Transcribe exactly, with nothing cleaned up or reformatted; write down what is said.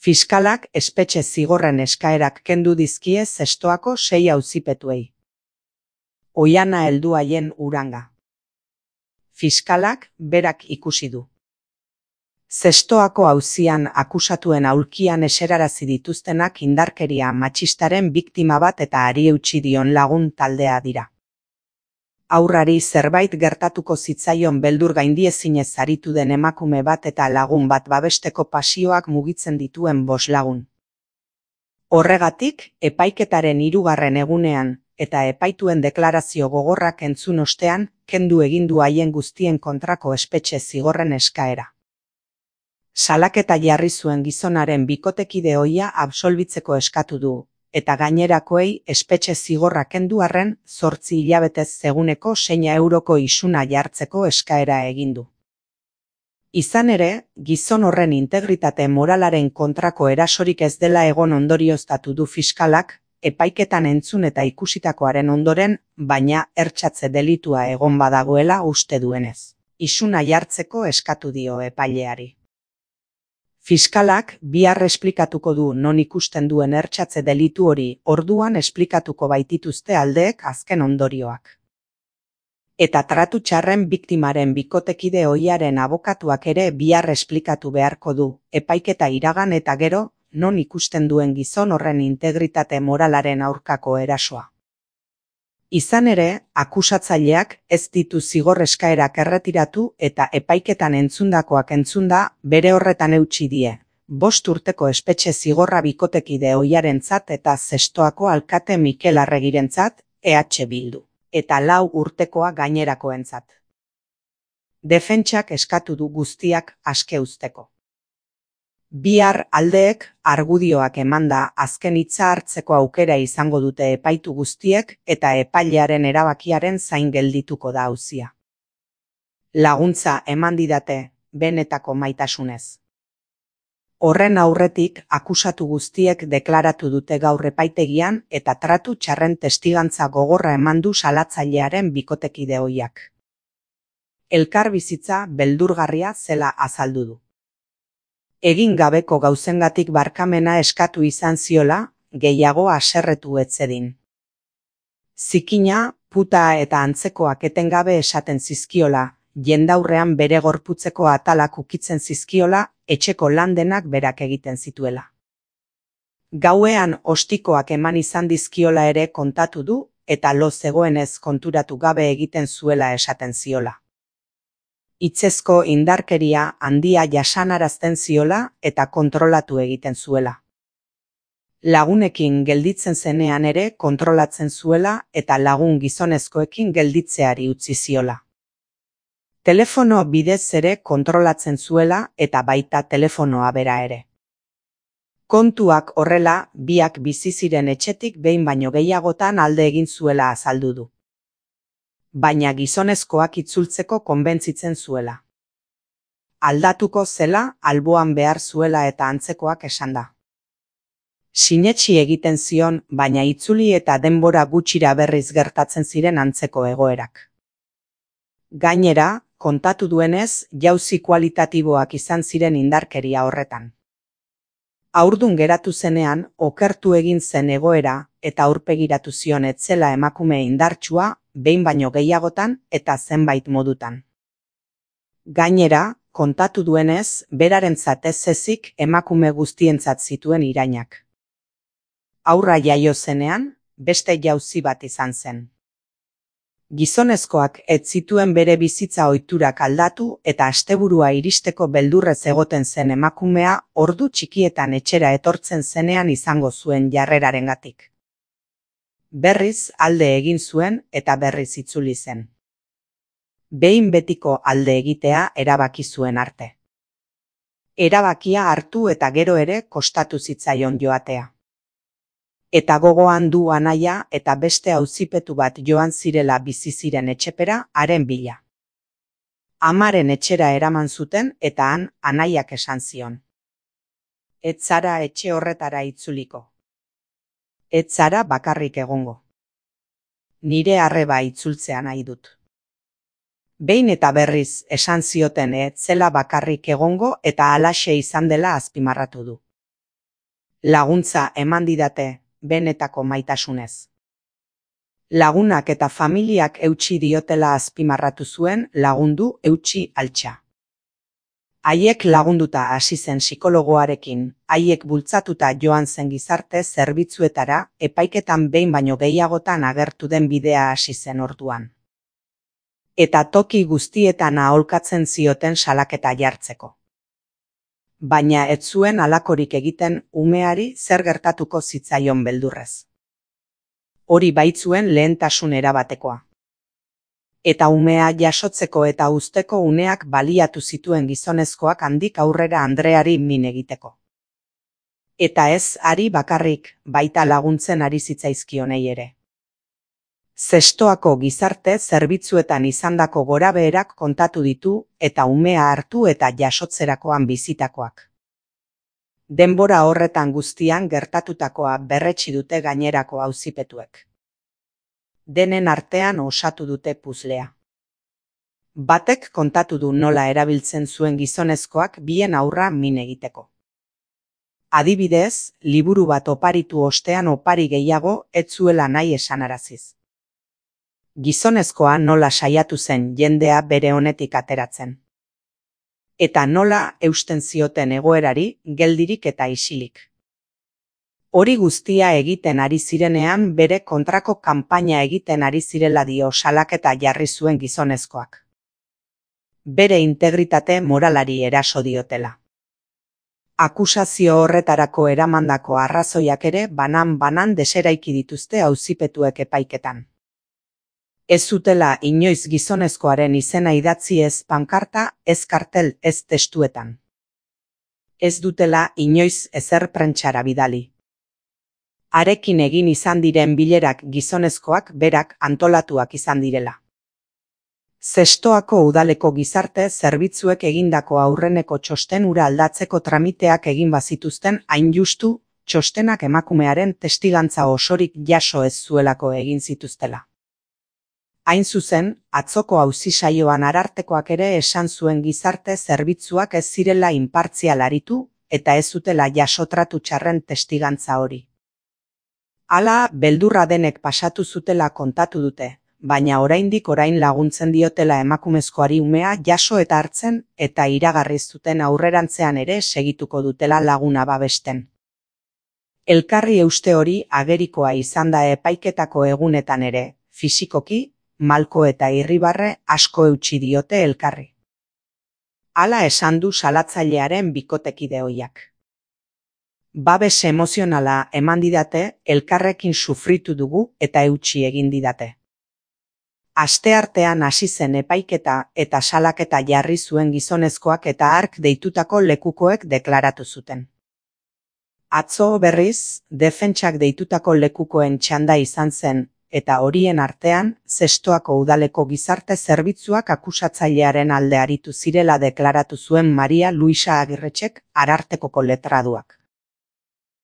Fiskalak espetxe zigorren eskaerak kendu dizkie Zestoako sei auzipetuei. Oihana heldu haien uranga. Fiskalak berak ikusi du. Zestoako auzian akusatuen aulkian eserarazi dituztenak indarkeria matxistaren biktima bat eta hari eutsi dion lagun taldea dira. Haurrari zerbait gertatuko zitzaion beldur gaindiezinez aritu den emakume bat eta lagun bat babesteko pasioak mugitzen dituen bost lagun. Horregatik, epaiketaren hirugarren egunean eta epaituen deklarazio gogorrak entzun ostean, kendu egin du haien guztien kontrako espetxe zigorren eskaera. Salaketa jarri zuen gizonaren bikotekide ohia absolbitzeko eskatu du, eta gainerakoei espetxe zigorra kendu arren zortzi hilabetez eguneko seina euroko isuna jartzeko eskaera egin du. Izan ere, gizon horren integritate moralaren kontrako erasorik ez dela egon ondorioztatu du fiskalak, epaiketan entzun eta ikusitakoaren ondoren, baina ertxatze delitua egon badagoela uste duenez. Isuna jartzeko eskatu dio epaileari. Fiskalak bihar esplikatuko du non ikusten duen ertxatze delitu hori, orduan esplikatuko baitituzte aldeek azken ondorioak. Eta tratu txarren biktimaren bikotekide ohiaren abokatuak ere bihar esplikatu beharko du, epaiketa iragan eta gero, non ikusten duen gizon horren integritate moralaren aurkako erasoa. Izan ere, akusatzaileak ez ditu zigor eskaerak erretiratu eta epaiketan entzundakoak entzunda bere horretan eutsi die. Bost urteko espetxe zigorra bikotekide ohiarentzat eta Zestoako alkate Mikel Arregirentzat, E H Bildu, eta lau urtekoa gainerakoentzat. Defentsak eskatu du guztiak aske uzteko. Bihar aldeek argudioak emanda azken hitza hartzeko aukera izango dute epaitu guztiek eta epailearen erabakiaren zain geldituko da auzia. Laguntza eman didate, benetako maitasunez. Horren aurretik akusatu guztiek deklaratu dute gaur epaitegian eta tratu txarren testigantza gogorra eman du salatzailearen bikotekide ohiak. Elkar bizitza beldurgarria zela azaldu du. Egin gabeko gauzengatik barkamena eskatu izan ziola, gehiago haserretu etzedin. Zikina, puta eta antzekoak etengabe esaten zizkiola, jendaurrean bere gorputzeko atalak ukitzen zizkiola, etxeko lan denak berak egiten zituela. Gauean ostikoak eman izan dizkiola ere kontatu du, eta lo zegoenez konturatu gabe egiten zuela esaten ziola. Hitzezko indarkeria handia jasanarazten ziola eta kontrolatu egiten zuela. Lagunekin gelditzen zenean ere kontrolatzen zuela eta lagun gizonezkoekin gelditzeari utzi ziola. Telefono bidez ere kontrolatzen zuela eta baita telefonoa bera ere. Kontuak horrela, biak bizi ziren etxetik behin baino gehiagotan alde egin zuela azaldu du. Baina gizonezkoak itzultzeko konbentzitzen zuela. Aldatuko zela, alboan behar zuela eta antzekoak esanda. Sinetsi egiten zion, baina itzuli eta denbora gutxira berriz gertatzen ziren antzeko egoerak. Gainera, kontatu duenez, jauzi kualitatiboak izan ziren indarkeria horretan. Haurdun geratu zenean, okertu egin zen egoera eta aurpegiratu zion etzela emakume indartsua, behin baino gehiagotan eta zenbait modutan. Gainera, kontatu duenez, berarentzat ez ezik emakume guztientzat zituen irainak. Haurra jaio zenean, beste jauzi bat izan zen. Gizonezkoak ez zituen bere bizitza ohiturak aldatu eta asteburua iristeko beldurrez egoten zen emakumea ordu txikietan etxera etortzen zenean izango zuen jarrerarengatik. Berriz alde egin zuen eta berriz itzuli zen. Behin betiko alde egitea erabaki zuen arte. Erabakia hartu eta gero ere kostatu zitzaion joatea. Eta gogoan du anaia eta beste auzipetu bat joan zirela bizi ziren etxepera haren bila. Amaren etxera eraman zuten eta han anaiak esan zion. Ez zara etxe horretara itzuliko. Ez zara bakarrik egongo. Nire arreba itzultzea nahi dut. Behin eta berriz esan zioten ez zela bakarrik egongo eta halaxe izan dela azpimarratu du. Laguntza eman didate, benetako maitasunez. Lagunak eta familiak eutsi diotela azpimarratu zuen lagundu eutsi altxa. Haiek lagunduta hasi zen psikologoarekin, haiek bultzatuta joan zen gizarte zerbitzuetara, epaiketan behin baino gehiagotan agertu den bidea hasi zen orduan. Eta toki guztietan aholkatzen zioten salaketa jartzeko. Baina ez zuen halakorik egiten umeari zer gertatuko zitzaion beldurrez. Hori baitzuen lehentasun erabatekoa. Eta umea jasotzeko eta uzteko uneak baliatu zituen gizonezkoak handik aurrera Andreari min egiteko. Eta ez ari bakarrik, baita laguntzen ari zitzaizkionei ere. Zestoako gizarte zerbitzuetan izandako gorabeherak kontatu ditu eta umea hartu eta jasotzerakoan bizitakoak. Denbora horretan guztian gertatutakoa berretsi dute gainerako auzipetuek. Denen artean osatu dute puzlea. Batek kontatu du nola erabiltzen zuen gizonezkoak bien aurra min egiteko. Adibidez, liburu bat oparitu ostean opari gehiago ez zuela nahi esanaraziz. Gizonezkoa nola saiatu zen jendea bere onetik ateratzen. Eta nola eusten zioten egoerari geldirik eta isilik. Hori guztia egiten ari zirenean bere kontrako kanpaina egiten ari zirela dio salaketa jarri zuen gizonezkoak. Bere integritate moralari eraso diotela. Akusazio horretarako eramandako arrazoiak ere banan-banan deseraiki dituzte auzipetuek epaiketan. Ez zutela inoiz gizonezkoaren izena idatzi ez pankarta, ez kartel, ez testuetan. Ez dutela inoiz ezer prentsara bidali. Harekin egin izan diren bilerak gizonezkoak berak antolatuak izan direla. Zestoako udaleko gizarte zerbitzuek egindako aurreneko txosten hura aldatzeko tramiteak egin bazituzten hain justu, txostenak emakumearen testigantza osorik jaso ez zuelako egin zituztela. Hain zuzen, atzoko auzi-saioan Arartekoak ere esan zuen gizarte zerbitzuak ez zirela inpartzial aritu eta ez zutela jasotratu txarren testigantza hori. Hala, beldurra denek pasatu zutela kontatu dute, baina oraindik orain laguntzen diotela emakumezkoari umea jaso eta hartzen eta iragarri zuten aurrerantzean ere segituko dutela laguna babesten. Elkarri euste hori agerikoa izan da epaiketako egunetan ere, fisikoki, malko eta irribarre asko eutsi diote elkarri. Hala esan du salatzailearen bikotekide ohiak. Babes emozionala eman didate, elkarrekin sufritu dugu eta eutsi egin didate. Asteartean hasi zen epaiketa eta salaketa jarri zuen gizonezkoak eta hark deitutako lekukoek deklaratu zuten. Atzo berriz, defentsak deitutako lekukoen txanda izan zen, eta horien artean, Zestoako udaleko gizarte zerbitzuak akusatzailearen alde aritu zirela deklaratu zuen Maria Luisa Agirretxek Arartekoko letraduak.